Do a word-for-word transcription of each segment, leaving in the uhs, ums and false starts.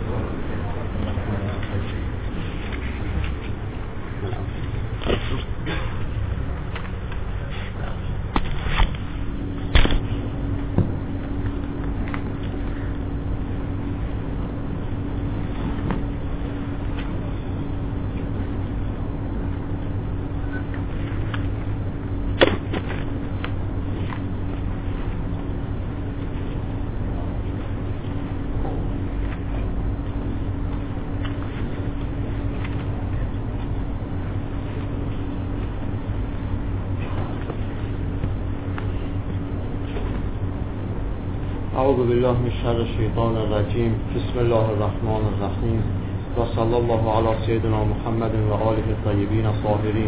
اعوذ بالله من شر الشیطان الرجیم. بسم الله الرحمن الرحیم و صلی الله علی سیدنا محمد و آله الطیبین الطاهرین.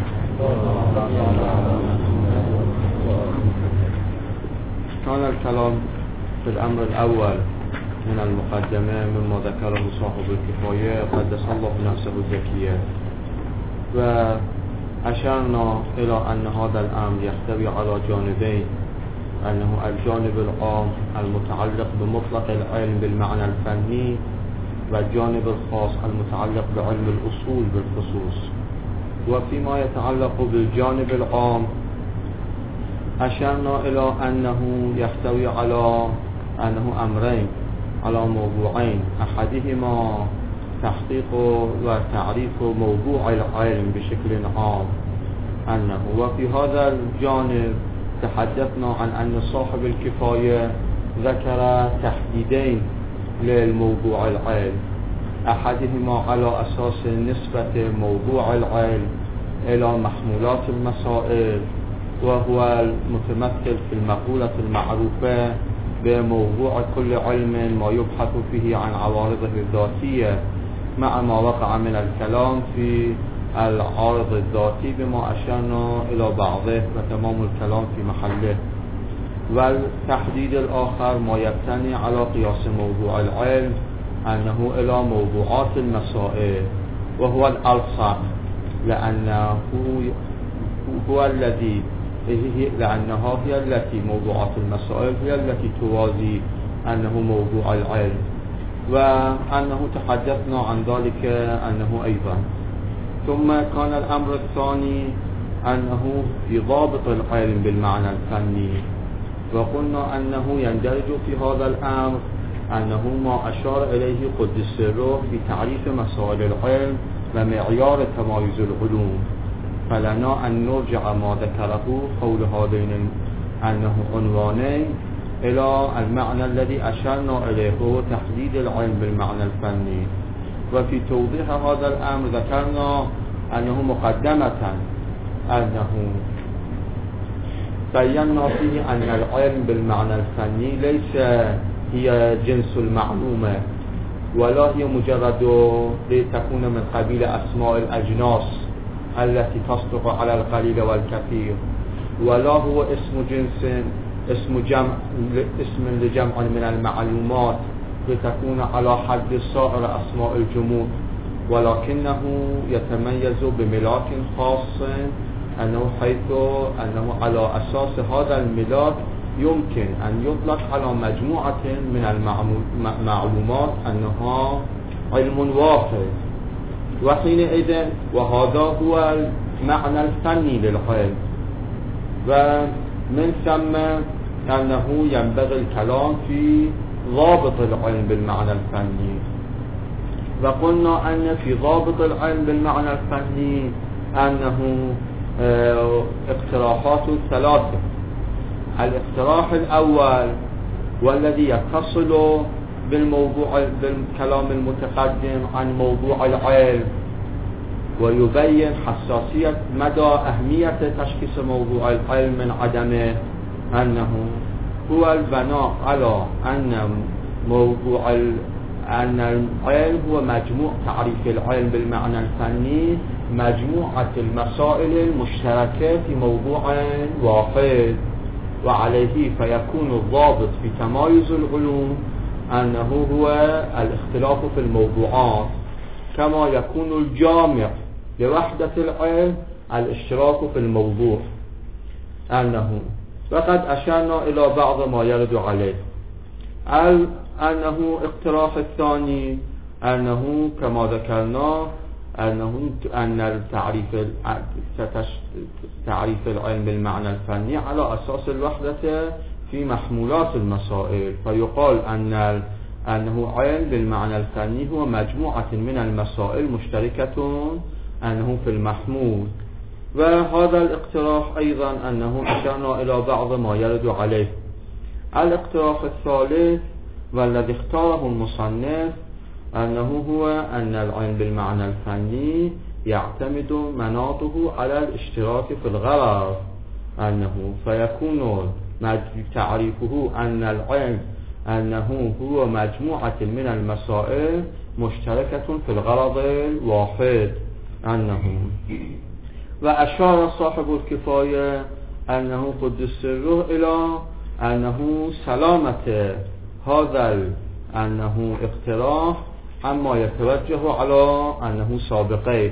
كان الكلام في الأمر الأول من المقدمة مما ذكره صاحب الكفاية قدس الله نفسه الزكية، وأشرنا إلى أن هذا الأمر يحتوي على جانبين، أنه الجانب العام المتعلق بمطلق العلم بالمعنى الفني، والجانب الخاص المتعلق بعلم الأصول بالخصوص. وفيما يتعلق بالجانب العام أشرنا إلى أنه يحتوي على أنه أمرين، على موضوعين، أحدهما تحقيق وتعريف موضوع العلم بشكل عام أنه، وفي هذا الجانب تحدثنا عن أن صاحب الكفاية ذكر تحديدين للموضوع العلم، أحدهما على أساس نسبة موضوع العلم إلى محمولات المسائل، وهو المتمثل في المقولة المعروفة بموضوع كل علم ما يبحث فيه عن عوارضه الذاتية، مع ما وقع من الكلام في العارض الذاتي بما أشرنا إلى بعضه وتمام الكلام في محله. والتحديد الآخر ما يبتني على قياس موضوع العلم أنه إلى موضوعات المسائل، وهو الألصق لأنه هو الذي لأنها هي التي موضوعات المسائل هي التي توازي أنه موضوع العلم، وأنه تحدثنا عن ذلك أنه أيضا. ثم كان الأمر الثاني أنه في ضابط العلم بالمعنى الفني، وقلنا أنه يندرج في هذا الأمر أنه ما أشار إليه قدس سره في تعريف مسائل العلم ومعيار تمايز العلوم، فلنا أن نرجع ما ذكره قول هذين أنه عنوانين إلى المعنى الذي أشرنا إليه تحديد العلم بالمعنى الفني. وفي توضيح هذا الأمر ذكرنا أنه مقدمة أنه بينا فيه أن العلم بالمعنى الفني ليس هي جنس المعلومة، ولا هي مجرد لتكون من قبيل أسماء الأجناس التي تصدق على القليل والكثير، ولا هو اسم جنس اسم جمع اسم لجمع من المعلومات لتكون على حد سائر أسماء الجموع، ولكنه يتميز بملاك خاص، أنه حيث أنه على أساس هذا الملاك يمكن أن يطلق على مجموعة من المعلومات أنها علم واحد، وحينئذ وهذا هو المعنى الفني للعلم. ومن ثم أنه ينبغي الكلام في ضابط العلم بالمعنى الفني، وقلنا أن في ضابط العلم بالمعنى الفني أنه اقتراحات ثلاثة. الاقتراح الأول والذي يتصل بالموضوع بالكلام المتقدم عن موضوع العلم، ويبين حساسية مدى أهمية تشخيص موضوع العلم من عدمه، أنه هو البناء على أن موضوع أن العلم هو مجموع تعريف العلم بالمعنى الفني مجموعة المسائل المشتركة في موضوع واحد، وعليه فيكون الضابط في تمايز العلوم أنه هو الاختلاف في الموضوعات، كما يكون الجامع لوحدة العلم الاشتراك في الموضوع أنه. وقد أشرنا إلى بعض ما يرد عليه. أنه اقتراح الثاني أنه كما ذكرنا أنه أن التعريف تعريف العلم بالمعنى الفني على أساس الوحدة في محمولات المسائل، فيقال أن أنه علم بالمعنى الفني هو مجموعة من المسائل مشتركة أنه في المحمول. وهذا الاقتراح أيضا أنه أشرنا إلى بعض ما يرد عليه. الاقتراح الثالث والذي اختاره المصنف أنه هو أن العلم بالمعنى الفني يعتمد مناطه على الاشتراك في الغرض، أنه فيكون تعريفه أن العلم أنه هو مجموعة من المسائل مشتركة في الغرض الواحد أنه. وأشار صاحب الكفاية أنه قدس سره إلى أنه سلامة هذا أنه اقتراح أما يتوجه على أنه سابقه،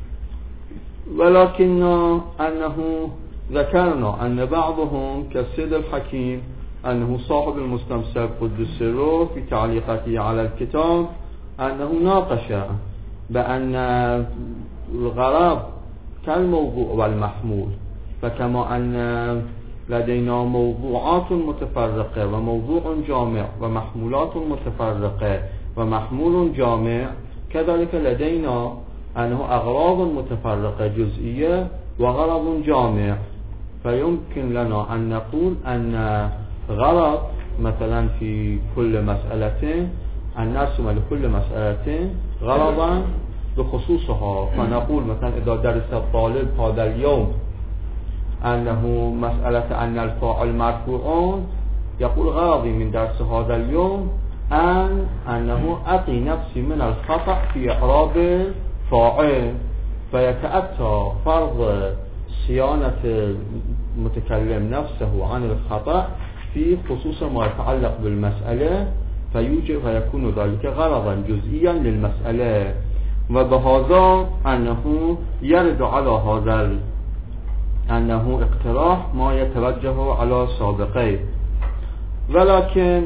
ولكن أنه ذكرنا أن بعضهم كالسيد الحكيم أنه صاحب المستمسك قدس سره في تعليقاته على الكتاب أنه ناقش بأن الغرض كالموضوع والمحمول، فكما أن لدينا موضوعات متفرقة وموضوع جامع ومحمولات متفرقة ومحمول جامع، كذلك لدينا أنه أغراض متفرقة جزئية وغرض جامع. فيمكن لنا أن نقول أن غرض مثلا في كل مسألة أن نرسم لكل مسألة غرضا بخصوصها، فنقول مثلا إذا درس الطالب هذا اليوم أنه مسألة أن الفاعل مرفوع، يقول غرضي من درس هذا اليوم أن أنه أقي نفسي من الخطأ في إعراب الفاعل، فيتأتى فرض صيانة المتكلم نفسه عن الخطأ في خصوص ما يتعلق بالمسألة، فيوجب فيكون ذلك غرضا جزئيا للمسألة. وبهذا أنه يرد على هذا أنه اقتراح ما يتوجه على سابقه، ولكن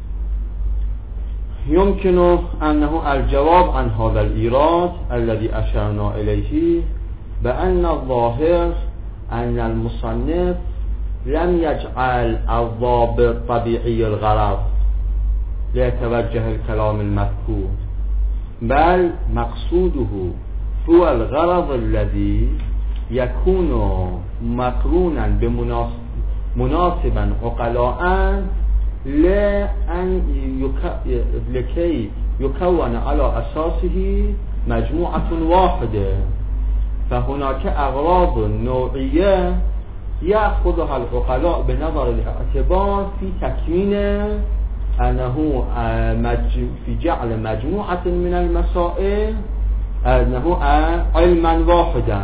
يمكن أنه الجواب عن هذا الإيراد الذي أشرنا إليه بأن الظاهر أن المصنف لم يجعل الضابط طبيعي الغرض ليتوجه الكلام المذكور، بل مقصوده هو الغرض الذي يكون مقرونا بمناسبا عقلاء لأن لكي يكون على أساسه مجموعة واحدة. فهناك أغراض نوعية يأخذها العقلاء بنظر الاعتبار في تكوين أنه في جعل مجموعة من المسائل أنه علما واحدا،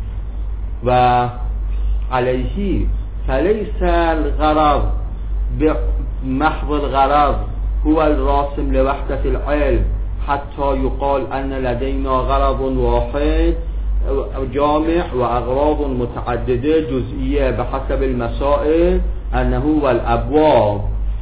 وعليه فليس الغرض بمحض الغرض هو الراسم لوحدة العلم حتى يقال أن لدينا غرض واحد جامع وأغراض متعددة جزئية بحسب المسائل أنه هو الأبواب.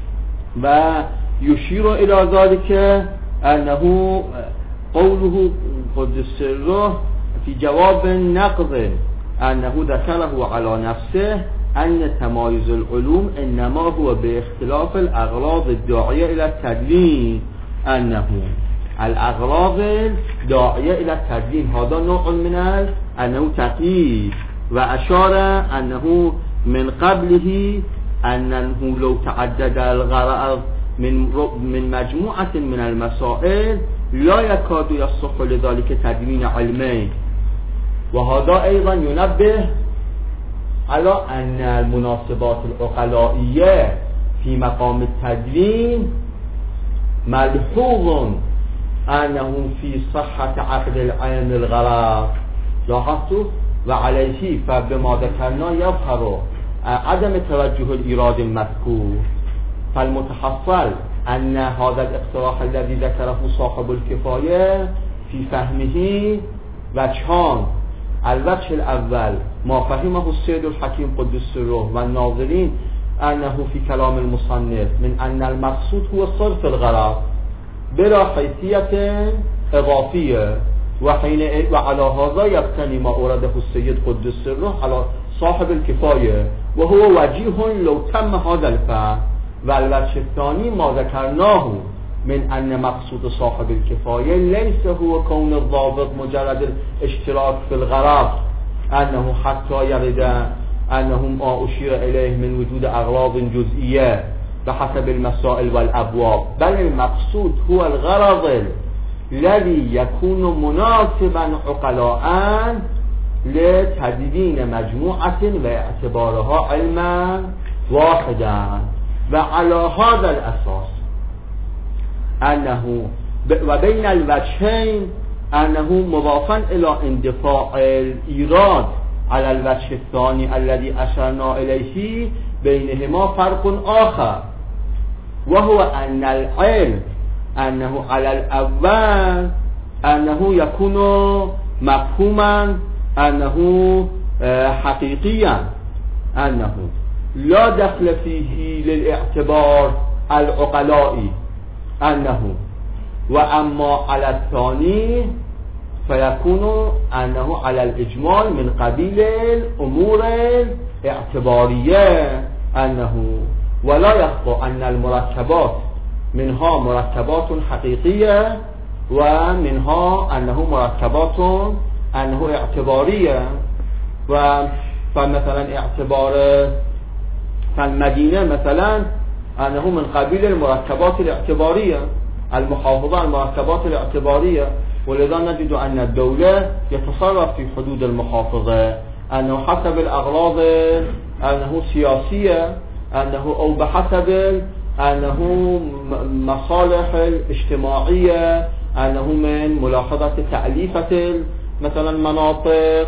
ويشير إلى ذلك أنه قوله قدس سره في جواب نقض أنه ذكره على نفسه أن تمايز العلوم إنما هو باختلاف الأغراض الداعية إلى التدوين، أنه الأغراض الداعية إلى التدوين هذا نوع من أنه تقييد. وأشار أنه من قبله أنه لو تعدد الغرض من من مجموعة من المسائل لا يكاد يصح لذلك تدوين علمي. وهذا أيضا ينبه على أن المناسبات العقلائية في مقام التدوين ملحوظ أنه في صحة عقد العين الغرض. لاحظتوا؟ وعليه فبما ذكرنا يظهر عدم توجه الإيراد المذكور. فالمتحصل أن هذا الاقتراح الذي ذكره صاحب الكفاية في فهمه وجهان: الوجه الأول ما فهمه السيد الحكيم قدس سره والناظرين أنه في كلام المصنف من أن المقصود هو صرف الغرض بلا حیثیت اضافیه و حین و علی هذا یقتنی ما اورده السید قدس سره علی صاحب الكفایه و هو وجیه لو تم هذا الفهم و الوجه الثانی ما ذکرناه من ان مقصود صاحب الكفایه ليس هو كون الضابط مجرد الاشتراك في الغرض انه حتى يرد انه ما اشير اليه من وجود اغراض جزئيه بحسب المسائل والابواب، بل المقصود هو الغرض الذي يكون مناسبا عقلاء لتدوين مجموعة واعتبارها علما واحدا. وعلى هذا الأساس أنه وبين الوجهين أنه مضافا إلى اندفاع الإيراد على الوجه الثاني الذي أشرنا إليه بينهما فرق آخر، وهو أن العلم أنه على الأول أنه يكون مفهوما أنه حقيقيا أنه لا دخل فيه للاعتبار العقلائي أنه، وأما على الثاني فيكون أنه على الإجمال من قبيل الأمور الاعتبارية أنه، ولا يخفى أن المركبات منها مركبات حقيقية ومنها أنه مركبات أنه اعتبارية. فمثلا اعتبار فالمدينة مثلا أنه من قبيل المركبات الاعتبارية المحافظة على المركبات الاعتبارية، ولذا نجد أن الدولة يتصرف في حدود المحافظة أنه حسب الأغراض أنه سياسية أنه أو بحسب أنه مصالح الاجتماعية أنه من ملاحظة تأليفة مثلا مناطق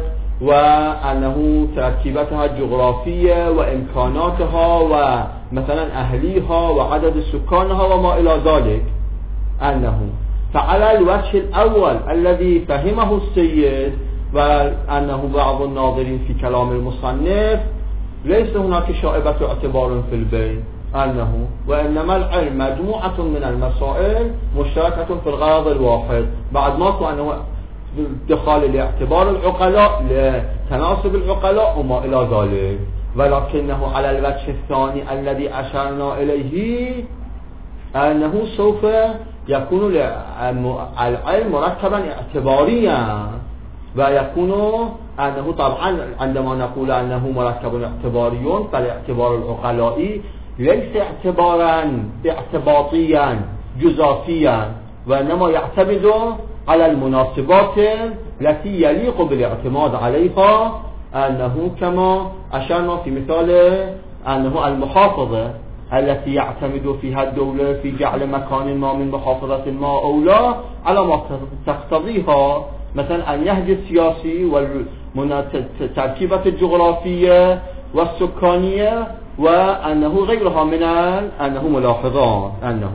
وأنه تركيبتها الجغرافية وإمكاناتها ومثلا أهليها وعدد سكانها وما إلى ذلك أنه. فعلى الوجه الأول الذي فهمه السيد وأنه بعض الناظرين في كلام المصنف ليس هناك شائبة اعتبار في البين أنه، وإنما العلم مجموعة من المسائل مشتركة في الغرض الواحد، بعد ما كان أنه دخال لاعتبار العقلاء لتناسب العقلاء وما إلى ذلك، ولكنه على الوجه الثاني الذي أشرنا إليه أنه سوف يكون العلم مركبا اعتباريا، ويكون أنه طبعا عندما نقول أنه مركب اعتباري فالاعتبار العقلائي ليس اعتبارا اعتباطيا جزافيا، وإنما يعتمد على المناسبات التي يليق بالاعتماد عليها أنه كما أشرنا في مثال أنه المحافظة التي يعتمد فيها الدولة في جعل مكان ما من محافظة ما أولى على ما تقتضيها مثلا النهج السياسي والتركيبة الجغرافية والسكانية وأنه غيرها من أنه ملاحظات أنه.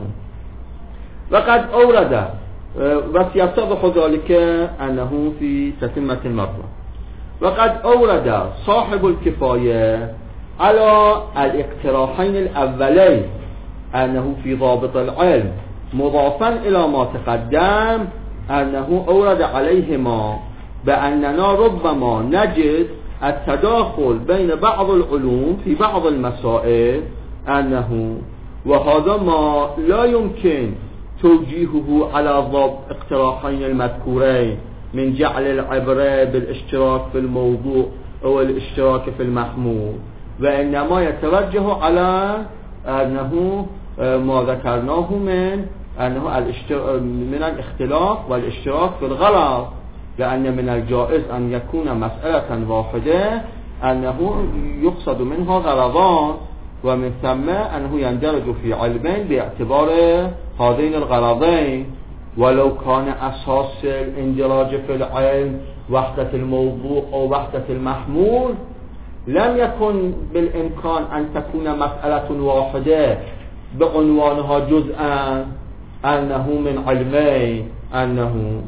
وقد أورد وسيتضح ذلك أنه في تتمة المطلب. وقد أورد صاحب الكفاية على الاقتراحين الأولين أنه في ضابط العلم مضافا إلى ما تقدم أنه أورد عليهما بأننا ربما نجد التداخل بين بعض العلوم في بعض المسائل أنه، وهذا ما لا يمكن توجيهه على ضبط اقتراحين المذكورين من جعل العبرة بالاشتراك في الموضوع أو الاشتراك في المحمول، وإنما يتوجه على أنه ما ذكرناه من أنه من الاختلاف والاشتراك في الغرض، لأن من الجائز أن يكون مسألة واحدة أنه يقصد منها غرضان، ومن ثم أنه يندرج في علمين باعتبار هذين الغرضين، ولو كان أساس الاندراج في العلم وحدة الموضوع أو وحدة المحمول لم يكن بالإمكان أن تكون مسألة واحدة بعنوانها جزءا أنه من علمين أنه.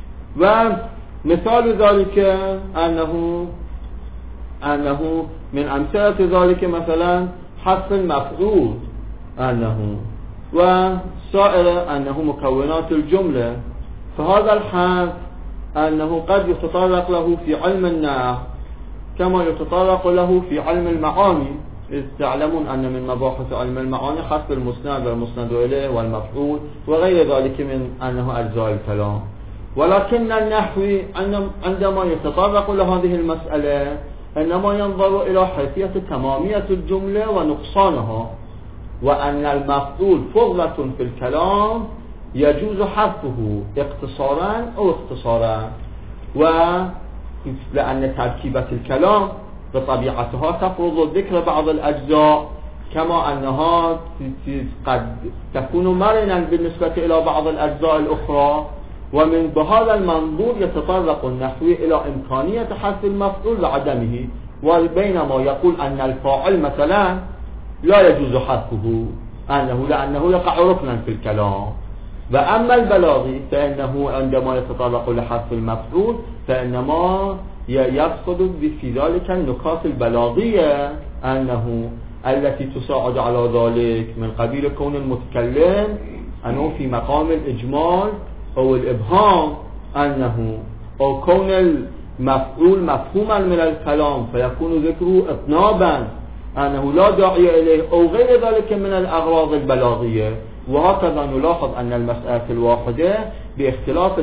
ومثال ذلك أنه أنه من أمثلة ذلك مثلا حذف المفعول أنه، السائرة أنه مكونات الجملة، فهذا الحذف أنه قد يتطرق له في علم النحو كما يتطرق له في علم المعاني، إذ تعلمون أن من مباحث علم المعاني حذف المسند والمسند إليه والمفعول وغير ذلك من أنه أجزاء الكلام. ولكن النحوي عندما يتطرق لهذه المسألة إنما ينظر إلى حيثية تمامية الجملة ونقصانها، وأن المفعول فضلة في الكلام يجوز حذفه اقتصارا أو اختصارا، ولأن تركيبة الكلام بطبيعتها تفرض ذكر بعض الأجزاء كما أنها قد تكون مرنا بالنسبة إلى بعض الأجزاء الأخرى. ومن بهذا المنظور يتطرق النحوي إلى إمكانية حذف المفعول لعدمه، وبينما يقول أن الفاعل مثلا لا يجوز حذفه أنه لأنه يقع ركنا في الكلام. وأما البلاغي فإنه عندما يتطرق لحذف المفعول فإنما يقصد في ذلك النكات البلاغية أنه التي تساعد على ذلك، من قبيل كون المتكلم أنه في مقام الإجمال أو الإبهام، أنه أو كون المفعول مفهوما من الكلام فيكون ذكره إطنابا أنه لا داعي إليه أو غير ذلك من الأغراض البلاغية. وهكذا نلاحظ أن المسألة الواحدة باختلاف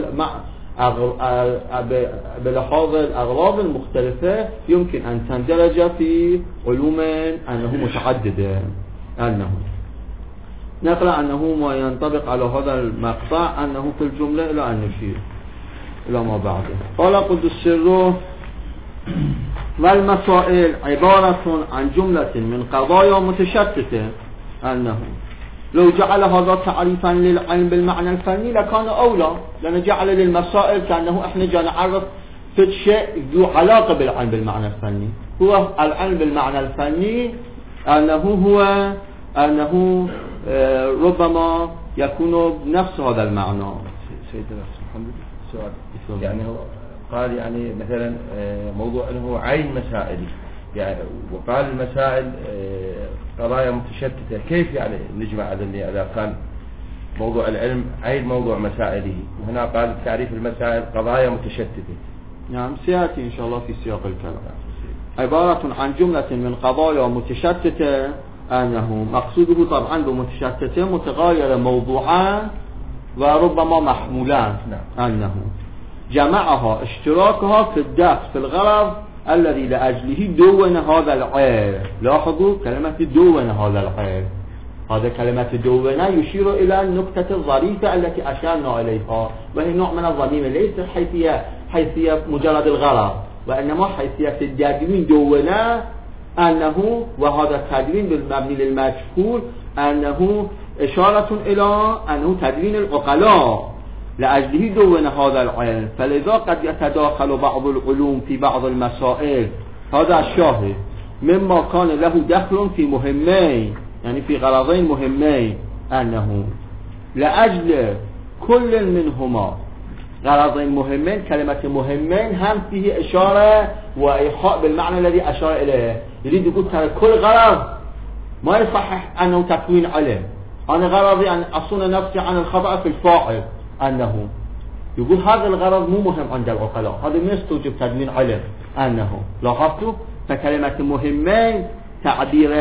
بلحاظ الأغراض المختلفة يمكن أن تندرج في علوم أنه متعددة. أنه نقرأ أنه ما ينطبق على هذا المقطع أنه في الجملة إلى أن نشير إلى ما بعده. قال قدس سره: والمسائل عبارة عن جملة من قضايا متشتتة. أنه لو جعل هذا تعريفا للعلم بالمعنى الفني لكان أولى، لأن جعل للمسائل كأنه إحنا جاء نعرف في شيء ذو علاقة بالعلم بالمعنى الفني. هو العلم بالمعنى الفني أنه هو أنه ربما يكون بنفس هذا المعنى. سيدنا محمد سؤال، يعني هو قال يعني مثلا موضوع أنه عين مسائل، يعني وقال المسائل قضايا متشتتة، كيف يعني نجمع هذا إذا كان موضوع العلم عين موضوع مسائله، وهنا قال تعريف المسائل قضايا متشتتة. نعم سيأتي إن شاء الله في سياق الكلام. عبارة عن جملة من قضايا متشتتة، أنه مقصوده طبعا بمتشتتة متغايرة موضوعا وربما محمولان، أنه جمعها اشتراكها في الدفع في الغرض الذي لأجله دون هذا العير. لاحظوا كلمة دون هذا العير، هذا كلمة دون يشير إلى النكتة الظريفة التي أشارنا إليها، وهي نوع من الضميمة، ليس حيثية حيثية مجرد الغرض، وإنما حيثية التدوين دون أنه، وهذا التدوين بالمبني للمجهول أنه إشارة إلى أنه تدوين العقلاء لأجله دون هذا العلم، فلذا قد يتداخل بعض العلوم في بعض المسائل. هذا الشاهد مما كان له دخل في مهمين، يعني في غرضين مهمين، أنه لأجل كل منهما غرضين مهمين، كلمة مهمين هم فيه إشارة وإيحاء بالمعنى الذي أشار إليه. يريد يقول ترى كل غرض ما يصحح أنه تكوين علم، أنا غرضي أن أصون نفسي عن الخطأ في الفاعل، أنه يقول هذا الغرض مو مهم عند العقلاء، هذا ما يستوجب تدوين علم. أنه لاحظتوا فكلمة مهمين تعبير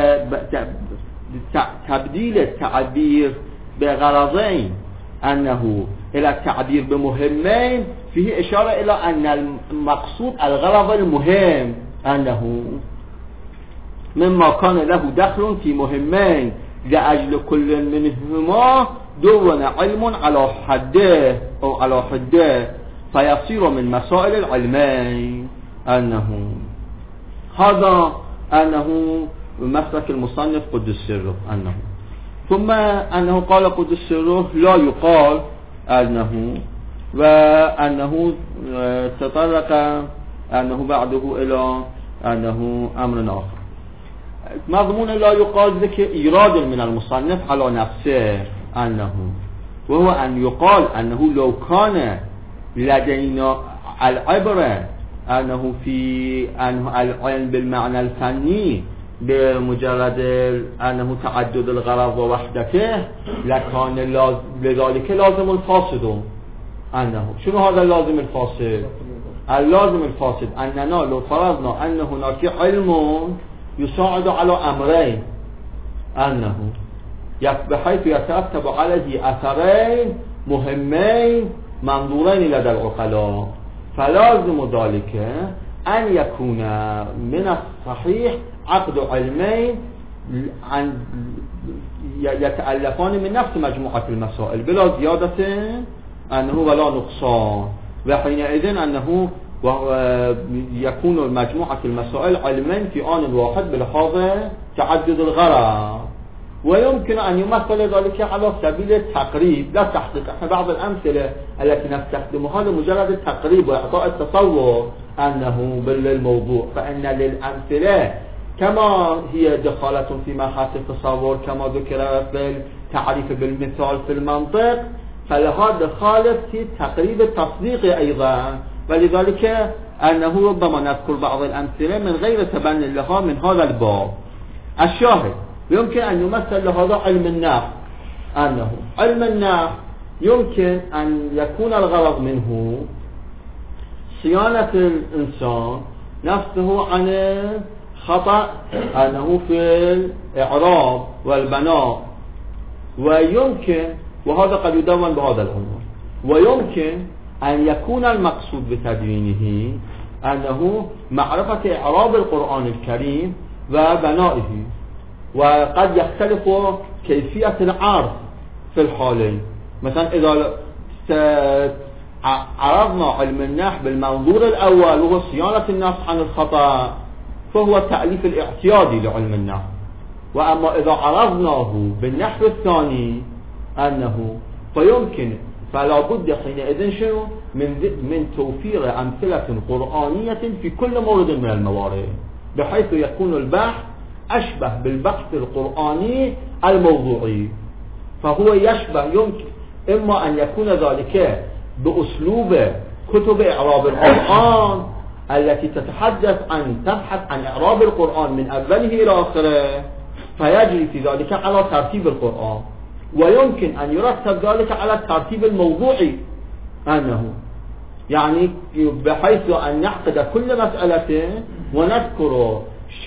تبديل التعبير بغرضين أنه إلى التعبير بمهمين فيه إشارة إلى أن المقصود الغرض المهم، أنه مما كان له دخل في مهمين لأجل كل منهما دون علم على حده أو على حده فيصير من مسائل العلمين. أنه هذا أنه مسلك المصنف قدس سره. أنه ثم أنه قال قدس سره لا يقال أنه، وأنه تطرق أنه بعده إلى أنه أمر آخر. مضمون لا يقال ذكر إيراد من المصنف على نفسه، أنه وهو أن يقال أنه لو كان لدينا العبرة أنه في أنه العلم بالمعنى الفني بمجرد أنه تعدد الغرض ووحدته لكان لازم لذلك لازم الفاسد أنه شنو هذا اللازم الفاسد؟ اللازم الفاسد أننا لو فرضنا أن هناك علم يساعد على أمرين أنه بحيث يترتب عليه أثرين مهمين منظورين لدى العقلاء، فلازم ذلك أن يكون من الصحيح عقد علمين يتألفان من نفس مجموعة المسائل بلا زيادة أنه ولا نقصان، وحينئذ أنه يكون مجموعة المسائل علمين في آن واحد بلحاظ تعدد الغرض. ويمكن أن يمثل ذلك على سبيل التقريب لا تحقيق. احنا بعض الأمثلة التي نستخدمها لمجرد التقريب وإعطاء التصور أنه بالموضوع، فإن للأمثلة كما هي دخالة في مبحث التصور كما ذكر في التعريف بالمثال في المنطق، فلها دخالة في تقريب التصديق أيضا، ولذلك أنه ربما نذكر بعض الأمثلة من غير تبني لها من هذا الباب. الشاهد يمكن أن يمثل لهذا علم النحو أنه علم النحو يمكن أن يكون الغرض منه صيانة الإنسان نفسه عن خطأ أنه في الإعراب والبناء، ويمكن وهذا قد يدون بهذا العنوان، ويمكن أن يكون المقصود بتدوينه أنه معرفة إعراب القرآن الكريم وبنائه، وقد يختلف كيفية العرض في الحالين. مثلا إذا عرضنا علم النحو بالمنظور الأول وهو صيانة النفس عن الخطأ فهو التأليف الاعتيادي لعلم النحو، وأما إذا عرضناه بالنحو الثاني أنه فيمكن فلا بد حينئذ شنو من من توفير أمثلة قرآنية في كل مورد من الموارد، بحيث يكون البحث أشبه بالبحث القرآني الموضوعي. فهو يشبه يمكن إما أن يكون ذلك بأسلوب كتب إعراب القرآن التي تتحدث عن تبحث عن إعراب القرآن من أوله إلى آخره، فيجري في ذلك على ترتيب القرآن، ويمكن أن يرتب ذلك على الترتيب الموضوعي أنه يعني بحيث أن نعقد كل مسألة ونذكر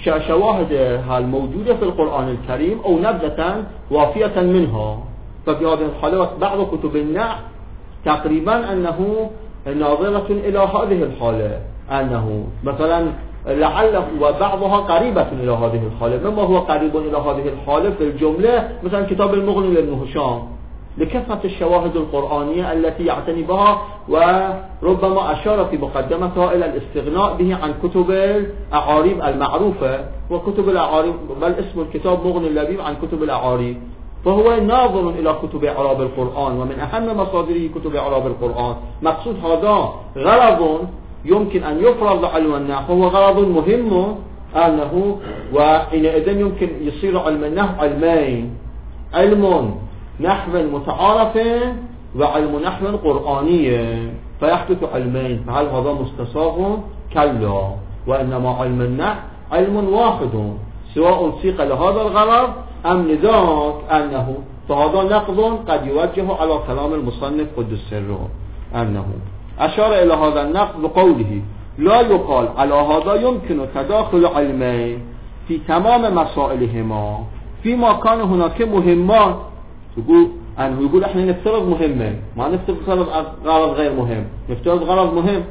شواهدها الموجودة في القرآن الكريم أو نبذة وافية منها. ففي هذه الحالة بعض كتب النحو تقريبا أنه ناظرة إلى هذه الحالة، أنه مثلا لعله وبعضها قريبة إلى هذه الحالة. مما هو قريب إلى هذه الحالة في الجملة مثلا كتاب المغني لابن هشام لكثرة الشواهد القرآنية التي يعتني بها، وربما أشار في مقدمتها إلى الاستغناء به عن كتب الأعاريب المعروفة، وكتب الأعاريب بل اسم الكتاب مغني اللبيب عن كتب الأعاريب. فهو ناظر إلى كتب إعراب القرآن، ومن أهم مصادره كتب إعراب القرآن. مقصود هذا غرض يمكن أن يفرض علم النحو، وهو غرض مهم أنه وحينئذ يمكن يصير علم النحو علمين: علم نحو متعارف وعلم نحو قرآني، فيحدث علمين. فهل هذا مستصاغ؟ كلا، وإنما علم النحو علم واحد سواء سيق لهذا الغرض أم لذاك، أنه فهذا نقض قد يوجه على كلام المصنف قدس سره، أنه أشار إلى هذا النقض بقوله: لا يقال على هذا يمكن تداخل علمين في تمام مسائلهما فيما كان هناك مهمان. يقول أنه يقول احنا نفترض مهمين، ما نفترض غرض غير مهم، نفترض غرض مهم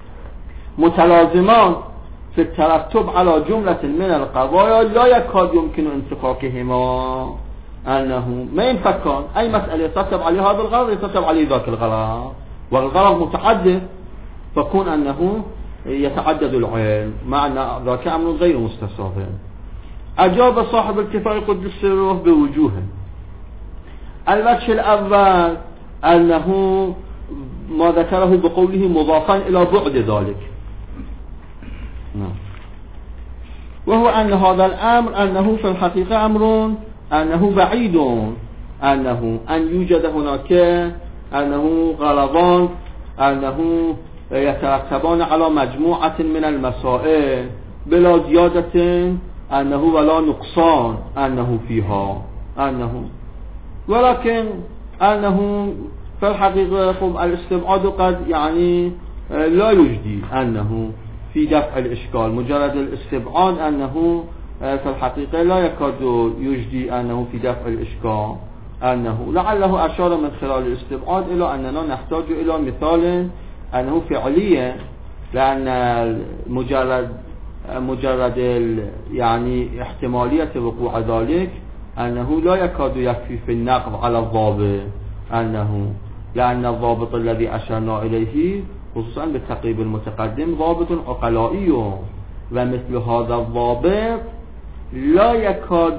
متلازمان في الترتب على جملة من القضايا لا يكاد يمكن انتفاكهما، أنه ما ينفكان أي مسألة يترتب عليه هذا الغرض يترتب عليه ذاك الغرض، والغرض متعدد فكون أنه يتعدد العلم، مع أن ذاك أمر غير مستصاغ. أجاب صاحب الكفاية قدس سره بوجوه. الوجه الأول أنه ما ذكره بقوله مضافا إلى بعد ذلك، وهو أن هذا الأمر أنه في الحقيقة أمر أنه بعيد، أنه أن يوجد هناك أنه غرضان أنه يترتبان على مجموعة من المسائل بلا زيادة أنه ولا نقصان أنه فيها أنه ولكن أنه في الحقيقة الاستبعاد قد يعني لا يجدي أنه في دفع الإشكال. مجرد الاستبعاد أنه في الحقيقة لا يكاد يجدي أنه في دفع الإشكال أنه لعله أشار من خلال الاستبعاد إلى أننا نحتاج إلى مثال أنه فعليا، لأن مجرد مجرد يعني احتمالية وقوع ذلك أنه لا يكاد يكفي في النقض على الضابط أنه لأن الضابط الذي أشرنا إليه خصوصا بالتقريب المتقدم ضابط عقلائي، ومثل هذا الضابط لا يكاد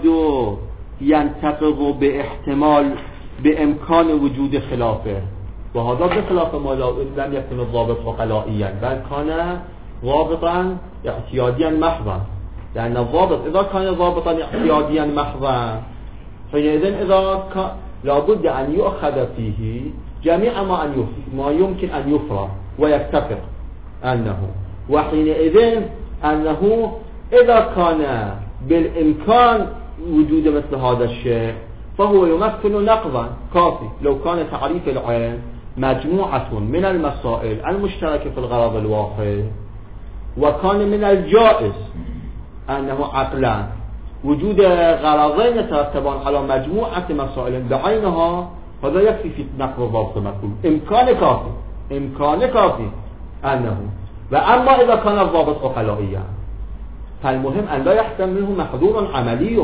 ينتقض باحتمال بإمكان وجود خلافه، وهذا بخلاف ما لم يكن الضابط عقلائيا بل كان ضابطا اعتياديا محضا، لأن الضابط إذا كان ضابطا اعتياديا محضا حينئذ إذا كان لابد أن يؤخذ فيه جميع ما, أن ما يمكن أن يفرض ويتفق أنه، وحينئذ أنه إذا كان بالإمكان وجود مثل هذا الشيء فهو يمثل نقضا كافي. لو كان تعريف العلم مجموعة من المسائل المشتركة في الغرض الواحد، وكان من الجائز أنه عقلا وجود غرضين يترتبان على مجموعة مسائل بعينها، هذا يكفي في نقض الضابط المطلوب. إمكان كافي إمكان كافي أنه. وأما إذا كان الضابط عقلائيا فالمهم أن لا يحتمل منه محظور عملي،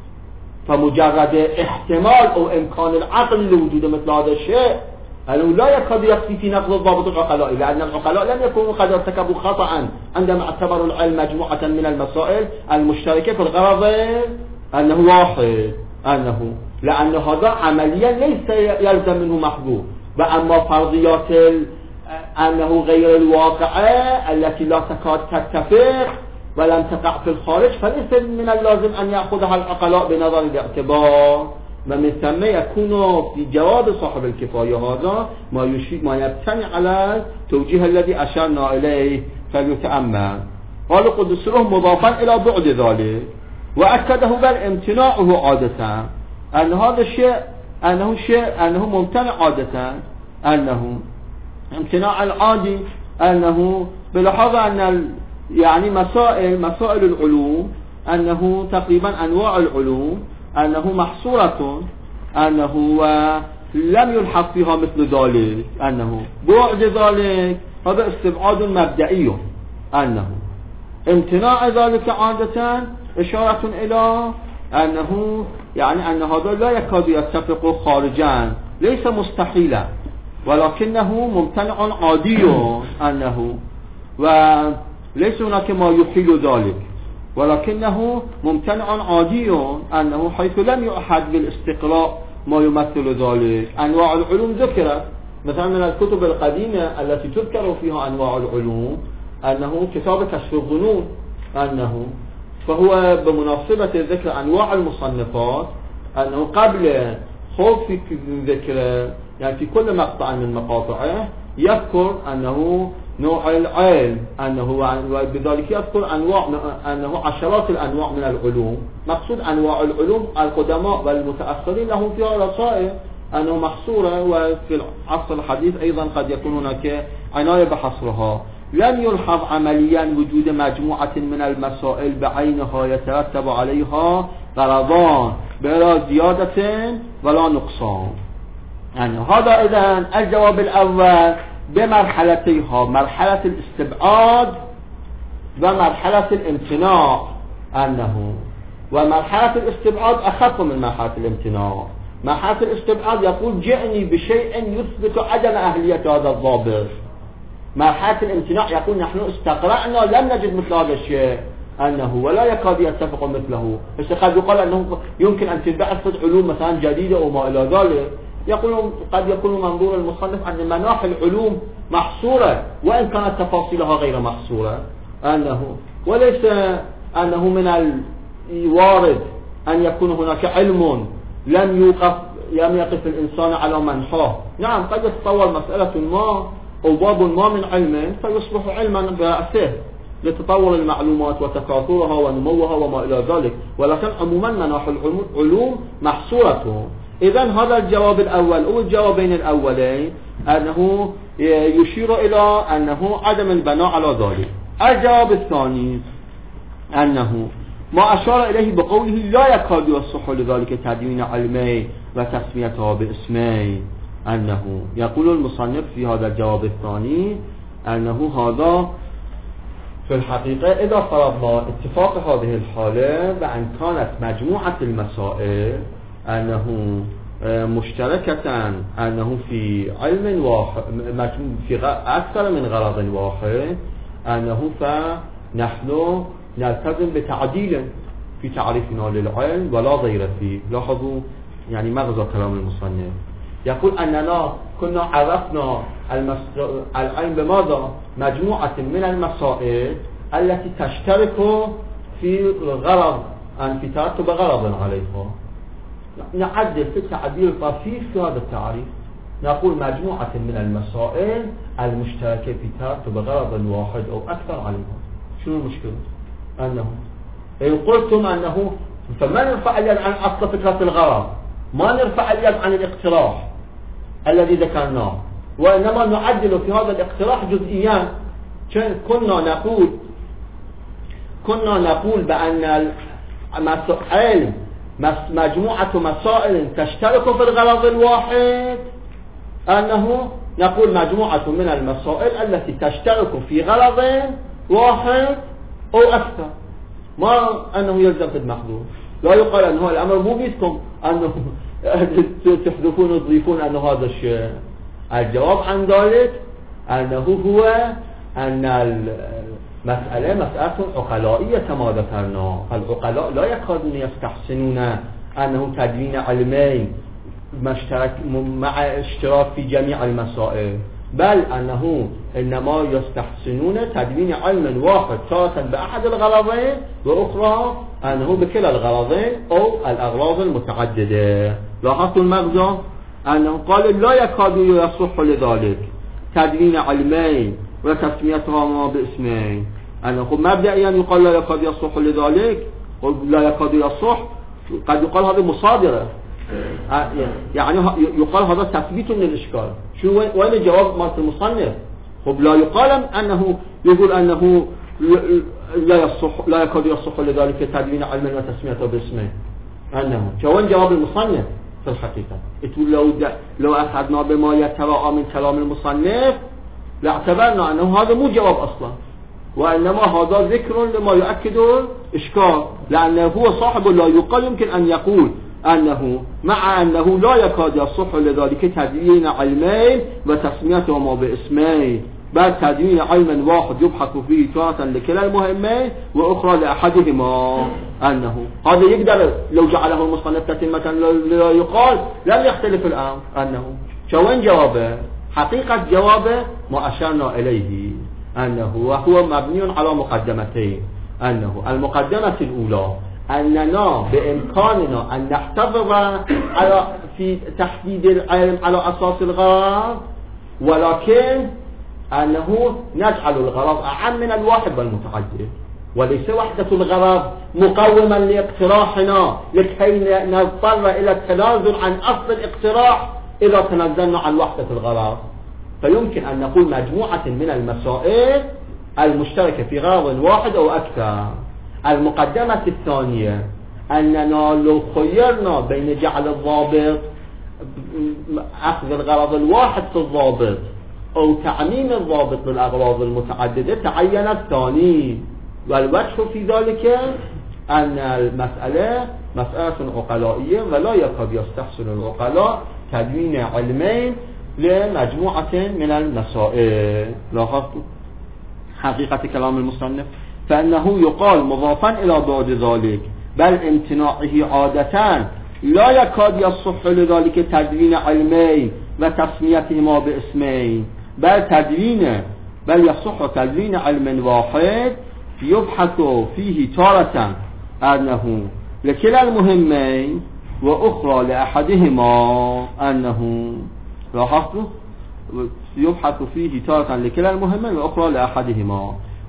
فمجرد احتمال أو إمكان العقل لوجود مثل هذا الشيء أنه لا يكاد يكفي في نقض الضابط العقلائي، لأن العقلاء لم يكونوا قد ارتكبوا خطأ عندما اعتبروا العلم مجموعة من المسائل المشتركة في الغرض أنه واحد أنه، لأن هذا عمليا ليس يلزم منه محظور. وأما فرضيات أنه غير الواقعة التي لا تكاد تتفق ولم تقع في الخارج فليس من اللازم أن يأخذها العقلاء بنظر الاعتبار، ومن ثم يكون في جواب صاحب الكفاية هذا ما يشير ما يبتني على التوجيه الذي أشرنا إليه فليتأمل. قال قدس له مضافا إلى بعد ذلك، وأكده بل امتناعه عادة أن هذا الشيء أنه شيء أنه ممتنع عادة، أنه امتناع العادي أنه بلحاظ أن يعني مسائل مسائل العلوم أنه تقريبا أنواع العلوم أنه محصورة أنه لم يلحق فيها مثل ذلك، أنه بعد ذلك هذا استبعاد مبدئي، أنه امتناع ذلك عادة إشارة إلى أنه يعني أن هذا لا يكاد يتفق خارجا، ليس مستحيلا ولكنه ممتنع عادي، أنه وليس هناك ما يحيل ذلك ولكنه ممتنع عادي، أنه حيث لم يؤحد بالاستقراء ما يمثل ذلك. أنواع العلوم ذكرت مثلا من الكتب القديمة التي تذكر فيها أنواع العلوم أنه كتاب كشف الظنون، أنه فهو بمناسبة ذكر أنواع المصنفات أنه قبل خوض في ذكر يعني في كل مقطع من مقاطعه يذكر أنه نوع العلم أنه وبذلك يذكر أنواع أنه عشرات الأنواع من العلوم. مقصود أنواع العلوم القدماء والمتأخرين لهم فيها رسائل أنه محصورة، وفي العصر الحديث أيضا قد يكون هناك عناية بحصرها. لم يلحظ عمليا وجود مجموعة من المسائل بعينها يترتب عليها غرضان بلا زيادة ولا نقصان. يعني هذا إذن الجواب الأول بمرحلتيها، مرحلة الاستبعاد ومرحلة الامتناع، أنه ومرحلة الاستبعاد أخف من مرحلة الامتناع. مرحلة الاستبعاد يقول جئني بشيء يثبت عدم أهلية هذا الضابط. مرحلة الامتناع يقول نحن استقرأنا لم نجد مثل هذا الشيء أنه ولا يكاد يتفق مثله. بس قد يقال أنه يمكن أن تنبعث علوم مثلا جديدة وما إلى ذلك. يقول قد يكون منظور المصنف أن مناحي العلوم محصورة وإن كانت تفاصيلها غير محصورة، أنه وليس أنه من الوارد أن يكون هناك علم لم يوقف لم يقف الإنسان على منحاه. نعم قد يتطور مسألة ما أو باب ما من علم فيصبح علما برأسه، لتطور المعلومات وتكاثرها ونموها وما إلى ذلك، ولكن عموما مناحي العلوم محصورة. إذن هذا الجواب الأول أو الجوابين الأولين أنه يشير إلى أنه عدم البناء على ذلك. الجواب الثاني أنه ما أشار إليه بقوله لا يكاد يصح لذلك تدوين علمي وتسميتها باسمين، أنه يقول المصنف في هذا الجواب الثاني أنه هذا في الحقيقة إذا فرضنا اتفاق هذه الحالة بأن كانت مجموعة المسائل أنه مشتركة أنه في علم واحد في أكثر من غرض واحد، أنه فنحن نلتزم بتعديل في تعريفنا للعلم ولا غير فيه. لاحظوا يعني مغزى كلام المصنف، يقول أننا كنا عرفنا العلم بماذا؟ مجموعة من المسائل التي تشترك في غرض أن في ترتب غرض عليها. نعدل في التعديل الطفيف في هذا التعريف، نقول مجموعة من المسائل المشتركة في ترتب غرض واحد أو أكثر عليها. شنو المشكلة؟ أنه إن قلتم أنه فما نرفع اليد عن أصل فكرة الغرض، ما نرفع اليد عن الاقتراح الذي ذكرناه، وإنما نعدل في هذا الاقتراح جزئيا. كنا نقول كنا نقول بأن المسائل مجموعة مسائل تشترك في الغرض الواحد، أنه نقول مجموعة من المسائل التي تشترك في غرض واحد أو أكثر، ما أنه يلزم في المحظور. لا يقال أنه الأمر مو بيدكم أنه تحذفون وتضيفون أنه هذا الشيء. الجواب عن ذلك أنه هو أن المسألة مسألة عقلائية كما ذكرنا. العقلاء لا يكادون يستحسنون أنه تدوين علمين مع اشتراك في جميع المسائل، بل أنه إنما يستحسنون تدوين علم واحد تارة بأحد الغرضين وأخرى أنه بكلا الغرضين أو الأغراض المتعددة. لاحظوا المغزى أنه قال لا يكاد يصح لذلك تدوين علمين وتسميتهما باسمين، أنه مبدئيا يقال لا يكاد يصح لذلك، لا يكاد يصح قد يقال هذا مصادرة، يعني يقال هذا تثبيت من الإشكال. شو وين الجواب مالت المصنف؟ خب لا يقال أنه يقول أنه لا يصح لا يكاد يصح لذلك تدوين علم وتسميته باسمه، أنه وين جواب المصنف في الحقيقة؟ تقول لو لو أخذنا بما يتراءى من كلام المصنف لاعتبرنا أنه هذا مو جواب أصلا، وإنما هذا ذكر لما يؤكد إشكال، لأنه هو صاحب لا يقال يمكن أن يقول أنه مع أنه لا يكاد يصح لذلك تدوين علمين وتسميتهما باسمين، بل تدوين علم واحد يبحث فيه تارة لكلا المهمين وأخرى لأحدهما، أنه هذا يقدر لو جعله المصنف تتمة لا يقال لم يختلف الآن. أنه شوين جوابه؟ حقيقة جوابه ما أشرنا إليه، أنه وهو مبني على مقدمتين. أنه المقدمة الأولى أننا بإمكاننا أن نحتفظ على في تحديد العلم على أساس الغرض، ولكن أنه نجعل الغرض أعم من الواحد والمتعدد، وليس وحدة الغرض مقوما لاقتراحنا لكي نضطر إلى التنازل عن أصل الاقتراح إذا تنزلنا عن وحدة الغرض. فيمكن أن نقول مجموعة من المسائل المشتركة في غرض واحد أو أكثر. المقدمة الثانية أننا لو خيرنا بين جعل الضابط أخذ الغرض الواحد في الضابط أو تعميم الضابط بالأغراض المتعددة تعين الثاني، والوجه في ذلك أن المسألة مسألة عقلائية ولا يكاد يستحسن العقلاء تدوين علمين لمجموعة من المسائل. لاحظتوا حقيقة كلام المصنف؟ فإنه يقال مضافا إلى بعد ذلك بل امتناعه عادة لا يكاد يصح لذلك تدوين علمين وتسميتهما باسمين، بل تدوين بل يصح تدوين علم واحد يبحث فيه تارة أنه لكلا المهمين وأخرى لأحدهما، أنه لاحظتوا يبحث فيه تارة لكلا المهمين وأخرى لأحدهما،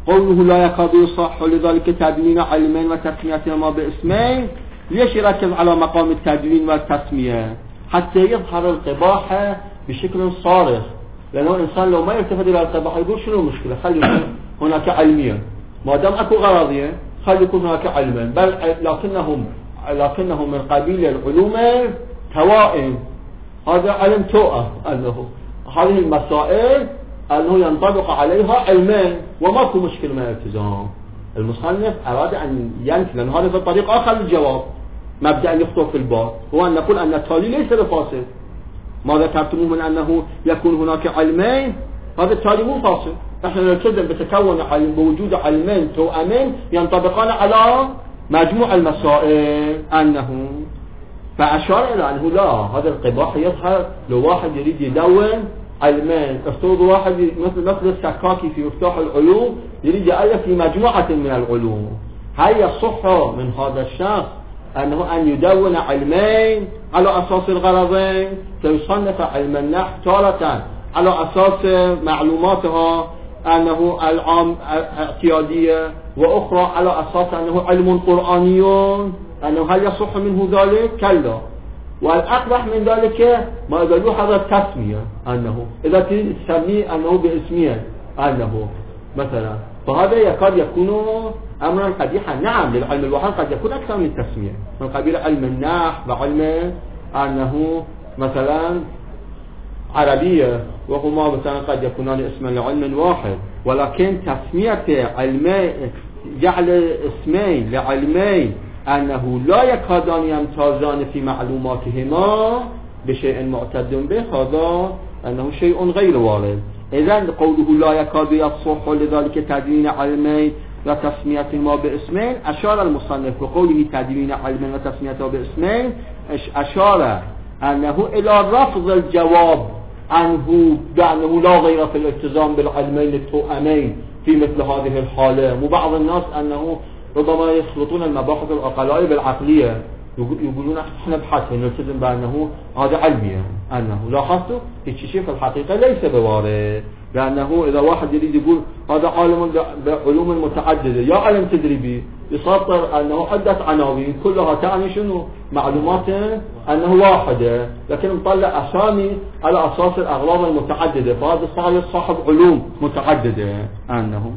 قوله لا يكاد يصح لذلك تدوين علمين وتسميتهما باسمين، ليش يركز على مقام التدوين والتسمية؟ حتى يظهر القباحة بشكل صارخ، لأنه الإنسان لو ما يلتفت إلى القباحة يقول شنو المشكلة؟ خلي يكون هناك علمية، ما دام أكو غراضية خلي يكون هناك علما، بل لكنهم لكنهم من قبيل العلوم توائم، هذا علم توأة، أنه هذه المسائل أنه ينطبق عليها علمان وماكو مشكلة من الالتزام. المصنف أراد أن ينفي، لأن هذا في الطريق آخر للجواب، مبدأ أن يخطر في الباب هو أن نقول أن التالي ليس بفاسد. ما ذكرتموه من أنه يكون هناك علمين، هذا التالي مو فاسد، احنا نلتزم بتكون علم بوجود علمين توأمين ينطبقان على مجموع المسائل أنه، فأشار إلى أنه لا، هذا القباح يظهر لو واحد يريد يدون علمين. افترض واحد مثل مثل السكاكي في مفتاح العلوم يريد يألف في مجموعة من العلوم، هل يصح من هذا الشخص أنه أن يدون علمين على أساس الغرضين؟ فيصنف علم النحو تارة على أساس معلوماتها أنه العام اعتيادية، وأخرى على أساس أنه علم قرآني، أنه هل يصح منه ذلك؟ كلا. والأقبح من ذلك ما قالوا هذا التسمية، أنه إذا تريد تسميه أنه باسمية أنه مثلا، فهذا يكاد يكون أمرا قبيحا. نعم، للعلم الواحد قد يكون أكثر من تسمية، من قبيل علم النحو وعلم أنه مثلا عربية، وهما مثلا قد يكونان اسما لعلم واحد، ولكن تسمية علمين، جعل اسمين لعلمين أنه لا يكادان يمتازان في معلوماتهما بشيء معتد به، هذا أنه شيء غير وارد. إذن قوله لا يكاد يصح لذلك تدوين علمين وتسميتهما باسمين، أشار المصنف بقوله تدوين علمين وتسميتهما باسمين، أشار أنه إلى رفض الجواب عنه بأنه لا غير في الالتزام بالعلمين التوأمين في مثل هذه الحالة. وبعض الناس أنه ربما يخلطون المباحث العقلائية بالعقلية، يقولون احنا بحث نلتزم بأنه هذا علمي، أنه لاحظتوا هيك شيء في الحقيقة ليس بوارد، لأنه إذا واحد يريد يقول هذا عالم بعلوم متعددة، يا علم تدريبي، يسطر أنه عدة عناوين كلها تعني شنو؟ معلومات أنه واحدة، لكن مطلع أسامي على أساس الأغراض المتعددة، فهذا صار صاحب علوم متعددة أنه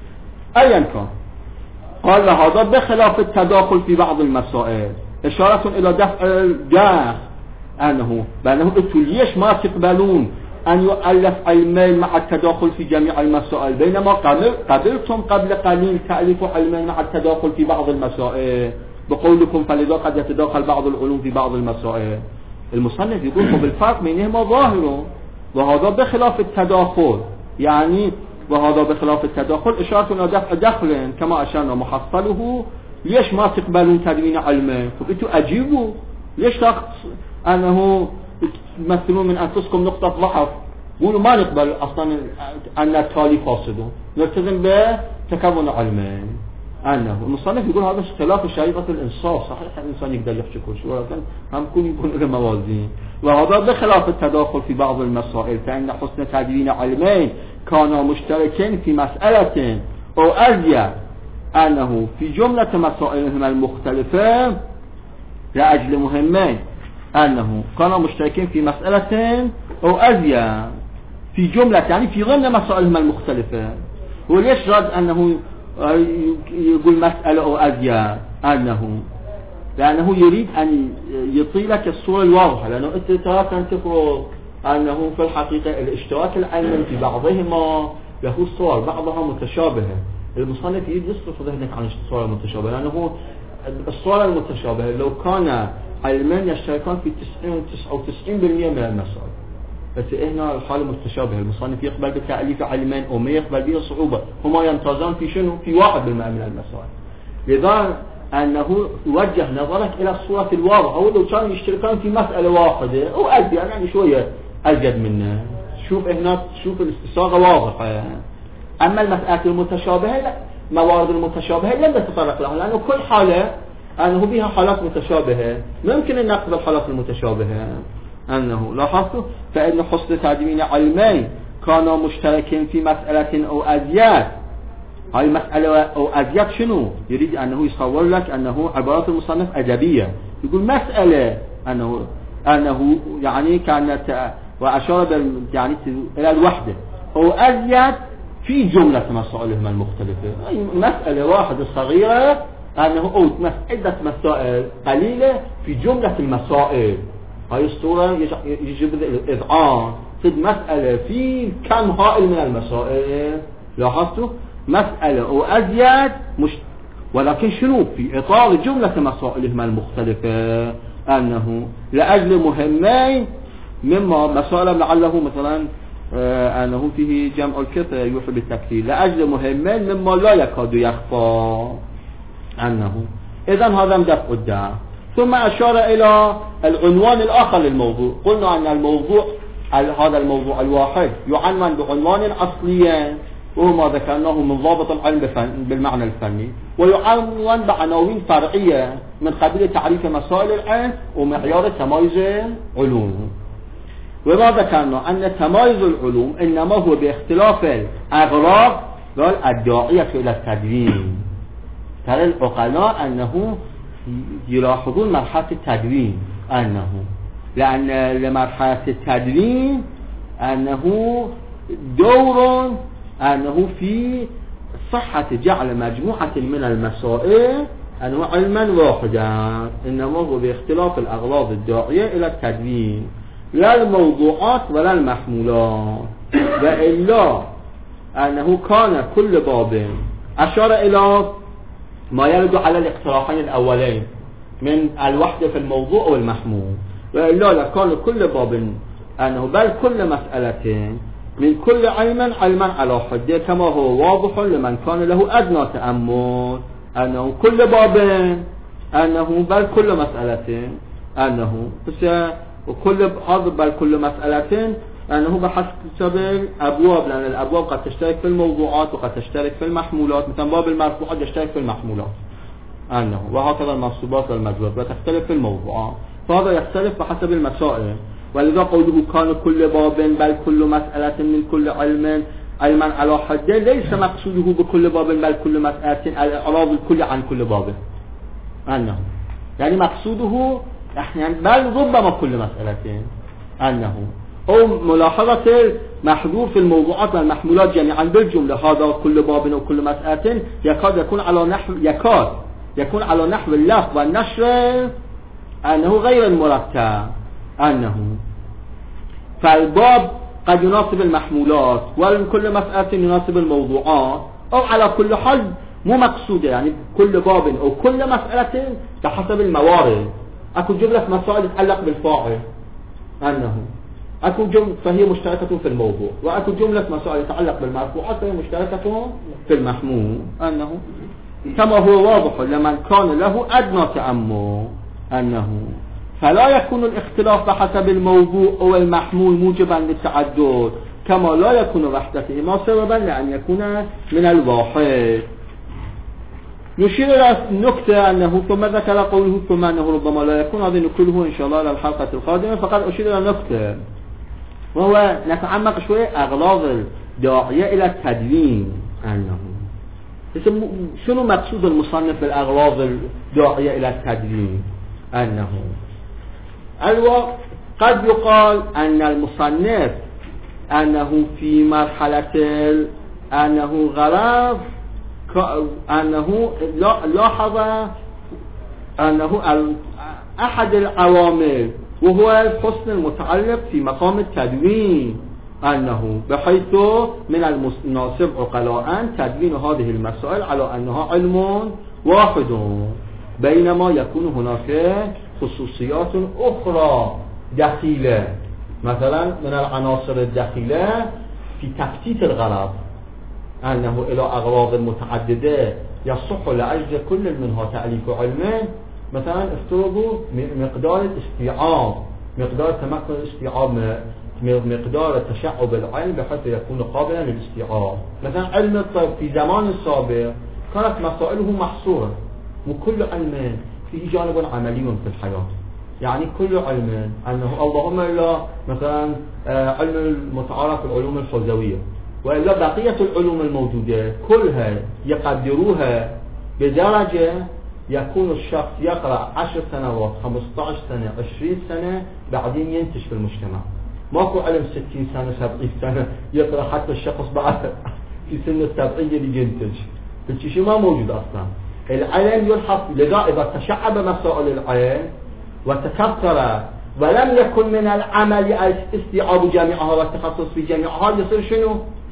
أيا كان. قال هذا بخلاف التداخل في بعض المسائل، إشارة إلى دفع الجاه، أنه بأنه أنتم ليش ما تقبلون أن يؤلف علمين مع التداخل في جميع المسائل، بينما قبلتم قبل قليل تأليف علمين مع التداخل في بعض المسائل بقولكم فلذا قد يتداخل بعض العلوم في بعض المسائل. المصنف يقول بالفرق بينهما ظاهر، وهذا بخلاف التداخل، يعني وهذا بخلاف التداخل إشارة إلى دفع دخل كما أشرنا محصله. ليش ما تقبلون تدوين علمين؟ فبتوا أجيبوا، ليش تخص أنه تمثلون من أنفسكم نقطة ضعف؟ قولوا ما نقبل أصلا أن التالي فاسد، نلتزم بتكون علمين. أنه المصنف يقول هذا خلاف شريعة الإنصاف. صحيح الإنسان يقدر يحكي كل شيء، ولكن هم كل يكون له موازين، وهذا بخلاف التداخل في بعض المسائل، فإن حسن تدوين علمين كانا مشتركين في مسألة أو أزيد، أنه في جملة مسائلهم المختلفة لأجل مهمين، أنه كانوا مشتركين في مسألة أو أزيد في جملة، يعني في ضمن مسائلهم المختلفة. وليش رد أنه يقول مسألة أو أزيد؟ أنه لأنه يريد أن يطيلك الصورة الواضحة، لأنه أنت ترى تفرض أنه في الحقيقة الاشتراك العلمي في بعضهما له صور بعضها متشابهة. المصنف يريد يصرف ذهنك عن الصورة المتشابهة، لأنه الصورة المتشابهة لو كان علمين يشتركان في تسعين تسعة وتسعين بالمئة من المسائل، بس هنا الحالة متشابهة، المصنف يقبل بتأليف علمين أو ما يقبل به صعوبة، هما يمتازان في شنو؟ في واحد بالمئة من المسائل. لذا أنه يوجه نظرك إلى الصورة الواضحة، ولو كانوا يشتركان في مسألة واحدة أو أزيد، يعني شوية أزيد منه، شوف هنا شوف الاستساغة واضحة يعني. أما المسألة المتشابهة لا، موارد المتشابهة لم تتطرق لها، لأنه كل حالة أنه بها حالات متشابهة، ممكن أن نقبل الحالات المتشابهة. أنه لاحظتوا فإن حسن تدوين علمين كانوا مشتركين في مسألة أو أزيد، هاي مسألة أو أزيد شنو يريد أنه يصور لك أنه عبارة المصنف أدبية. يقول مسألة أنه أنه يعني كانت وأشار يعني إلى الوحدة أو أزيد في جملة مسائلهم المختلفة. أي مسألة واحدة صغيرة أنه أو عدة مسائل قليلة في جملة المسائل. هاي الصورة يجب الإذعان في مسألة في كم هائل من المسائل. لاحظتوا مسألة أو أزيد مش ولكن شنو في إطار جملة مسائلهم المختلفة أنه لأجل مهمين مما مسائل لعله مثلا آه أنه فيه جمع الكثرة يوحي بالتكثير لأجل مهمين مما لا يكاد يخفى أنه إذن هذا مدفع الدعاء. ثم أشار إلى العنوان الآخر للموضوع. قلنا أن الموضوع هذا الموضوع الواحد يعنون بعنوان أصليا وهو ما ذكرناه من ضابط العلم بالمعنى الفني ويعنون بعناوين فرعية من قبيل تعريف مسائل العلم ومعيار تمايز العلوم. وما ذكرنا أن تمايز العلوم إنما هو باختلاف الأغراض الداعية إلى التدوين. ترى العقلاء أنه يلاحظون مرحلة التدوين أنه لأن لمرحلة التدوين أنه دور أنه في صحة جعل مجموعة من المسائل أنه علما واحدا إنما هو باختلاف الأغراض الداعية إلى التدوين لا الموضوعات ولا المحمولات. وإلا أنه كان كل باب أشار إلى ما يرد على الاقتراحين الأولين من الوحدة في الموضوع والمحمول. وإلا لكان كل باب أنه بل كل مسألة من كل علم علما على حده كما هو واضح لمن كان له أدنى تأمل أنه كل باب أنه بل كل مسألة أنه بس وكل هذا بل كل مسألة أنه بحسب الأبواب لأن الأبواب قد تشترك في الموضوعات وقد تشترك في المحمولات. مثلا باب المرفوعات يشترك في المحمولات أنه وهكذا المنصوبات والمجرورات وتختلف في الموضوعات فهذا يختلف بحسب المسائل. ولذا قوله كان كل باب بل كل مسألة من كل علم علما على حده ليس مقصوده بكل باب بل كل مسألة الإعراض الكل عن كل باب أنه يعني مقصوده يعني بل ربما كل مسألة أنه أو ملاحظة محذوف في الموضوعات والمحمولات جميعا بالجملة هذا كل باب وكل مسألة يكاد يكون على نحو يكاد يكون على نحو اللفظ والنشر أنه غير المرتب أنه فالباب قد يناسب المحمولات وكل مسألة يناسب الموضوعات أو على كل حال مو مقصودة يعني كل باب أو كل مسألة بحسب الموارد. أكو جملة مسائل تتعلق بالفاعل أنه أكو جملة فهي مشتركة في الموضوع وأكو جملة مسائل تتعلق بالمرفوعات فهي مشتركة في المحمول أنه كما هو واضح لمن كان له أدنى تأمل أنه فلا يكون الاختلاف بحسب الموضوع أو المحمول موجبا للتعدد كما لا يكون وحدتهما سببا لأن يكون من الواحد. نشير إلى النكتة أنه ثم ذكر قوله ثم أنه ربما لا يكون هذه نكله إن شاء الله للحلقة القادمة. فقد أشير إلى النكتة وهو نتعمق شوية أغراض الداعية إلى التدوين أنه شنو مقصود المصنف بالأغراض الداعية إلى التدوين أنه الوقت قد يقال أن المصنف أنه في مرحلة أنه غرض أنه لاحظ أنه أحد العوامل وهو الحسن المتعلق في مقام التدوين أنه بحيث من المناسب عقلاء تدوين هذه المسائل على أنها علم واحد بينما يكون هناك خصوصيات أخرى دخيلة مثلا من العناصر الدخيلة في تفتيت الغرض أنه إلى أغراض متعددة يصح لأجل كل منها تأليف علمه. مثلا افترضوا مقدار الاستيعاب مقدار تمكن الاستيعاب مقدار تشعب العلم بحيث يكون قابلا للاستيعاب. مثلا علم الطب في زمان السابق كانت مسائله محصورة وكل علم فيه جانب عملي في الحياة يعني كل علم أنه اللهم إلا مثلا علم المتعارف العلوم الحوزوية وإلا بقية العلوم الموجودة كلها يقدروها بدرجة يكون الشخص يقرأ عشر سنوات خمسة عشر سنة عشرين سنة بعدين ينتج في المجتمع. ماكو علم ستين سنة سبعين سنة يقرأ حتى الشخص بعد في سن السبعية اللي ينتج. فالشي شيء ما موجود أصلا. العلم يلحق، لذا إذا تشعب مسائل العلم وتكثر ولم يكن من العمل استيعاب جميعها والتخصص في جميعها يصير شنو؟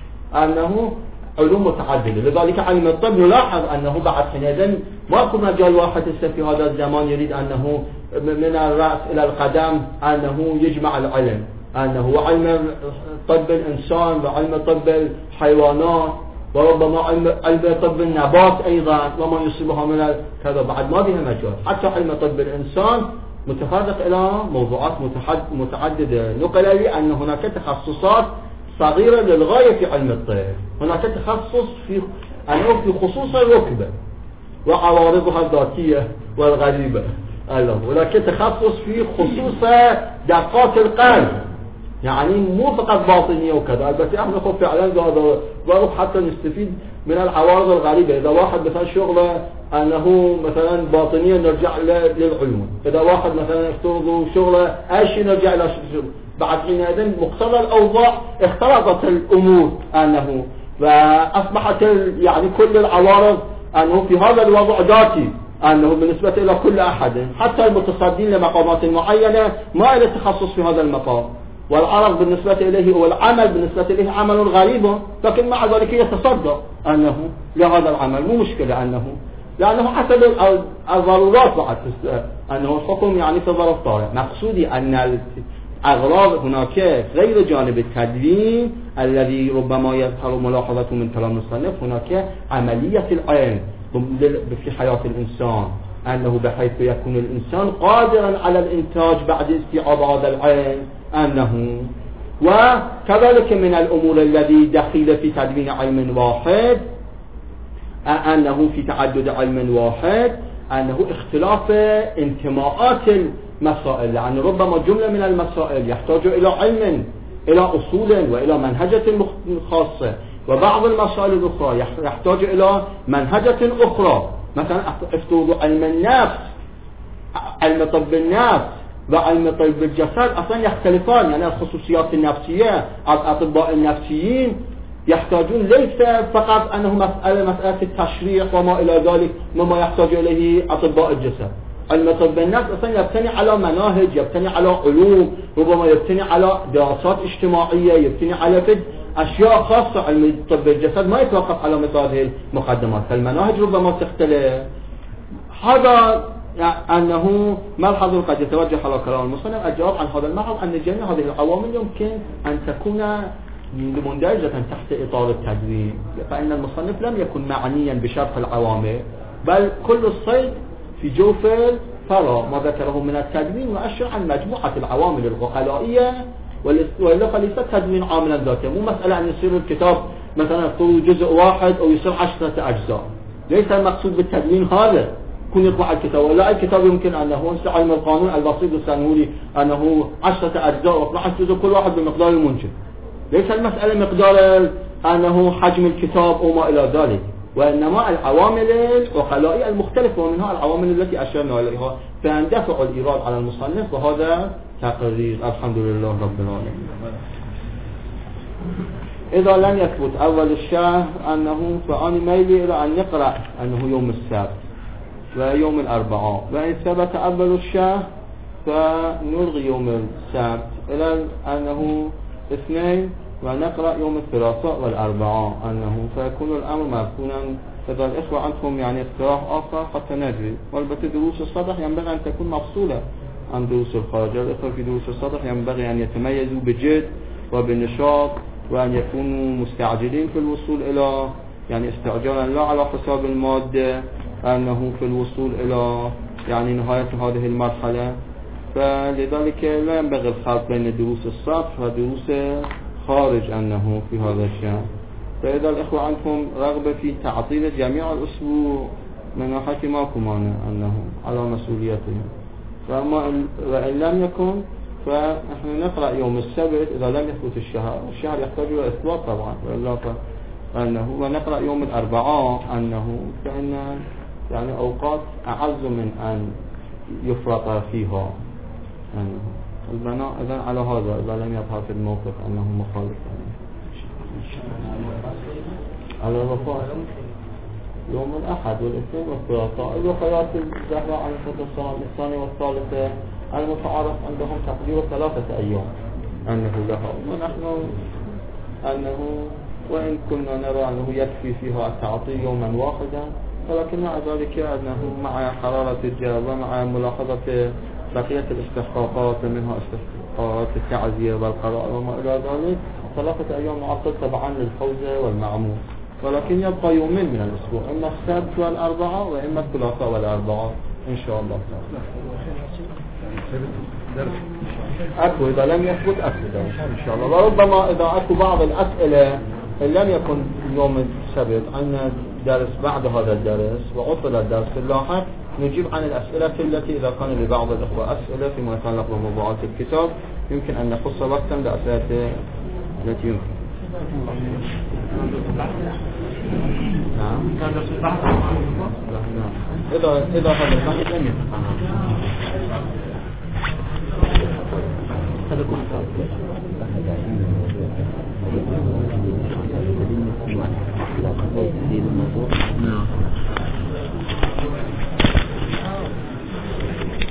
أنه علوم متعددة. لذلك علم الطب نلاحظ أنه بعد حينئذ ماكو مجال واحد في هذا الزمان يريد أنه من الرأس إلى القدم أنه يجمع العلم، أنه علم طب الإنسان وعلم طب الحيوانات وربما علم طب النبات أيضا وما يصيبها من كذا، بعد ما بها مجال. حتى علم طب الإنسان متفرق إلى موضوعات متعددة. نقل لي أن هناك تخصصات صغيرة للغاية في علم الطب. هناك تخصص في أنه في خصوص الركبة وعوارضها الذاتية والغريبة، هناك تخصص في خصوص دقات القلب، يعني مو فقط باطنية وكذا. بس احنا خب فعلا ضرب حتى نستفيد من العوارض الغريبة. إذا واحد مثلا شغله أنه مثلا باطنية نرجع للعلوم، إذا واحد مثلا افترضوا شغله أي شيء نرجع إلى شغل. بعد حينئذ مقتضى الأوضاع اختلطت الأمور أنه فأصبحت يعني كل العوارض أنه في هذا الوضع ذاتي، أنه بالنسبة إلى كل أحد حتى المتصدين لمقامات معينة ما إلى تخصص في هذا المقام، والعرض بالنسبة إليه والعمل بالنسبة إليه عمل غريب، لكن مع ذلك يتصدر أنه لهذا العمل. مو مشكلة أنه لأنه حسب الضرورات بعد أنه الحكم يعني في ظرف طارئ. مقصودي أن الأغراض هناك غير جانب التدوين الذي ربما يظهر ملاحظته من كلام المصنف، هناك عملية العلم في حياة الإنسان، أنه بحيث يكون الإنسان قادرا على الإنتاج بعد استيعاب هذا العلم، أنه وكذلك من الأمور الذي دخل في تدوين علم واحد أنه في تعدد علم واحد أنه اختلاف انتماءات المسائل، يعني ربما جملة من المسائل يحتاج إلى علم إلى أصول وإلى منهجة خاصة، وبعض المسائل الأخرى يحتاج إلى منهجة أخرى. مثلا افترضوا علم النفس، علم طب النفس وعلم طب الجسد أصلا يختلفان، يعني الخصوصيات النفسية الأطباء النفسيين يحتاجون ليس فقط أنه مسألة مسألة التشريح وما إلى ذلك مما يحتاج إليه أطباء الجسد. علم طب النفس أصلا يبتني على مناهج، يبتني على علوم، ربما يبتني على دراسات اجتماعية، يبتني على فد أشياء خاصة. علم طب الجسد ما يتوقف على مثل هذه المقدمات، فالمناهج ربما تختلف. هذا يعني أنه ملحظ قد يتوجه على كلام المصنف. الجواب عن هذا الملحظ أن جميع هذه العوامل يمكن أن تكون مندرجة تحت إطار التدوين، فإن المصنف لم يكن معنيا بشرح العوامل، بل كل الصيد في جوف الفرع ما ذكره من التدوين يؤشر عن مجموعة العوامل العقلائية، وإلا فليس التدوين عاملا ذاتيا. مو مسألة أن يصير الكتاب مثلا جزء واحد أو يصير عشرة أجزاء، ليس المقصود بالتدوين هذا يكون يطلع الكتاب، ولا الكتاب يمكن أنه انسى علم القانون البسيط السنوري أنه عشرة أجزاء واثناشر جزء كل واحد بمقدار المنشد. ليس المسألة مقدار أنه حجم الكتاب أو ما إلى ذلك، وإنما العوامل العقلائية المختلفة، ومنها العوامل التي أشرنا إليها، فيندفع الإيراد على المصنف، وهذا تقرير. الحمد لله رب العالمين. إذا لم يثبت أول الشهر أنه فأنا ميلي إلى أن يقرأ أنه يوم السبت ويوم الأربعاء، وإن ثبت أول الشهر فنلغي يوم السبت إلى أنه اثنين ونقرأ يوم الثلاثاء والأربعاء أنه فيكون الأمر مفهوما. إذا الإخوة عندهم يعني اقتراح آخر حتى ندري. والبته دروس الصباح ينبغي أن تكون مفصولة عن دروس الخارج. الإخوة في دروس الصباح ينبغي أن يتميزوا بجد وبنشاط، وأن يكونوا مستعجلين في الوصول إلى يعني استعجالا لا على حساب المادة، أنه في الوصول إلى يعني نهاية هذه المرحلة. فلذلك لا ينبغي الخلط بين دروس الصبح ودروس خارج أنه في هذا الشأن. فإذا الإخوة عندهم رغبة في تعطيل جميع الأسبوع من ناحية ماكو مانع أنه على مسؤوليتهم، وإن لم يكن فنحن نقرأ يوم السبت إذا لم يثبت الشهر، الشهر يحتاج إلى إثبات طبعا، وإلا فأنه ونقرأ يوم الأربعاء أنه فإن يعني أوقات أعز من أن يفرط فيها أنه البناء إذن على هذا إذا لم يظهر في الموقف أنه مخالف على الرفاق يوم الأحد والاثنين والثلاثاء. إذا خيارات الزهراء عن الفضل الثانية والثالثة المتعارف عندهم تقدير ثلاثة أيام أنه لها، ونحن أنه وإن كنا نرى أنه يكفي فيها التعطي يوما واحدا، ولكن مع ذلك أنه مع حرارة الجو ومع ملاحظة بقية الاستحقاقات منها استحقاقات التعزية والقراء وما إلى ذلك ثلاثة أيام معطل تبعا للحوزة والمعمول، ولكن يبقى يومين من الأسبوع، إما السبت والأربعاء وإما الثلاثاء والأربعاء إن شاء الله تعالى. أكو إذا لم يثبت أكو إن شاء الله، وربما إذا أكو بعض الأسئلة إن لم يكن يوم السبت عندنا درس بعد هذا الدرس وعطل الدرس اللاحق نجيب عن الأسئلة التي إذا كان لبعض الأخوة أسئلة فيما يتعلق بموضوعات الكتاب يمكن أن نخص وقتا لأسئلة التي يمكن. نعم. إذا إذا هذا البحث لم يتقن. هذا كله. نعم.